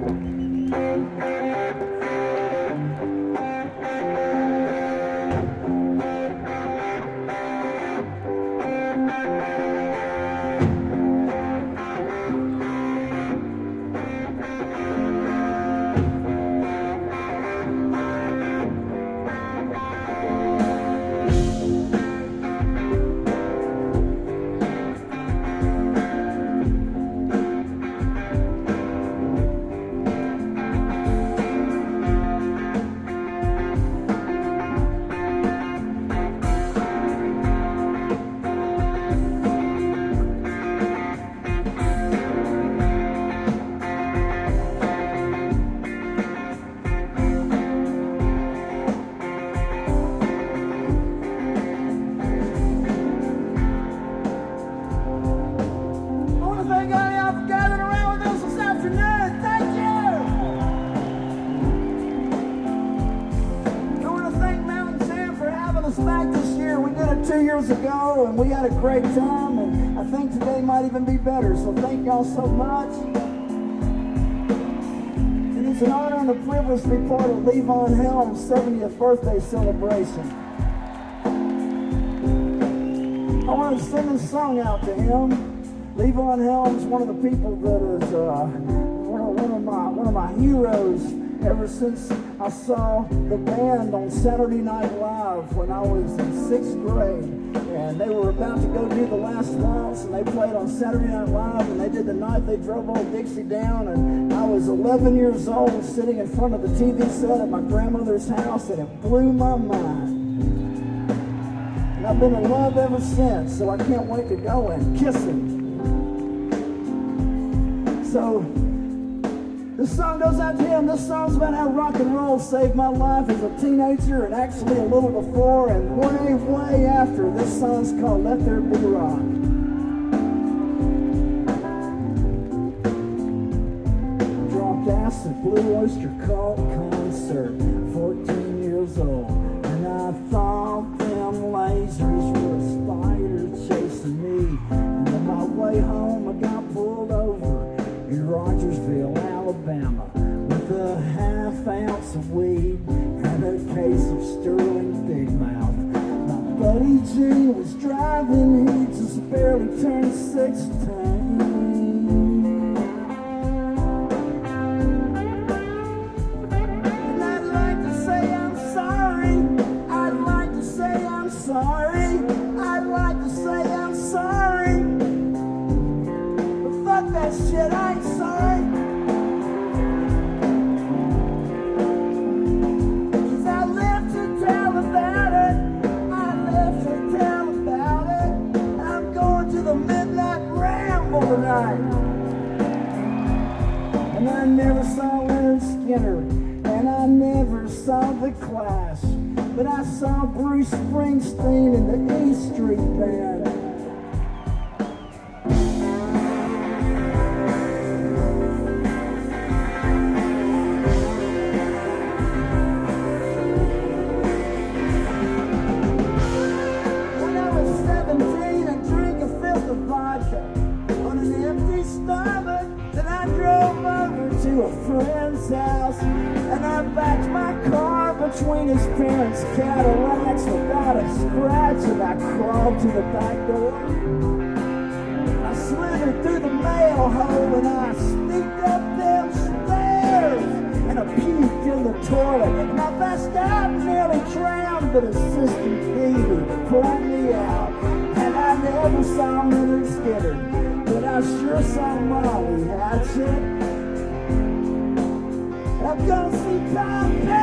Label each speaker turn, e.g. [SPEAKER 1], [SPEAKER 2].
[SPEAKER 1] Ago, and we had a great time, and I think today might even be better, so thank y'all so much. And it's an honor and a privilege to be part of Levon Helm's 70th birthday celebration. I want to send this song out to him. Levon Helm's one of the people that is one of my heroes ever since I saw the band on Saturday Night Live when I was in 6th grade. And they were about to go do the last waltz, and they played on Saturday Night Live, and they did the night they drove Old Dixie down, and I was 11 years old sitting in front of the TV set at my grandmother's house, and it blew my mind. And I've been in love ever since, so I can't wait to go and kiss him. So this song goes out to him. This song's about how rock and roll saved my life as a teenager, and actually a little before and way after. This song's called Let There Be Rock. Dropped acid, Blue Oyster Cult concert, 14 years old, and I thought them lasers were a spider chasing me. And on my way home I got pulled over in Rogersville, Alabama, with a half-ounce of weed and a case of Sterling Big Mouth. My buddy G was driving, he just barely turned 16. And I'd like to say I'm sorry, I'd like to say I'm sorry, I'd like to say I'm sorry, but fuck that shit, I ain't sorry. And I never saw Leonard Skinner, and I never saw The Clash, but I saw Bruce Springsteen and the E Street Band. When I was 17, I drank a fifth of vodka on an empty stomach. Then I drove over to a friend's house, and I backed my car between his parents' Cadillacs without a scratch, and I crawled to the back door. I slithered through the mail hole, and I sneaked up them stairs, and I puked in the toilet, and I passed out and nearly drowned, but Assistant Petey pulled me out. And I never saw Leonard Skinner, but I sure saw Molly Hatchet. I'm gonna see Tom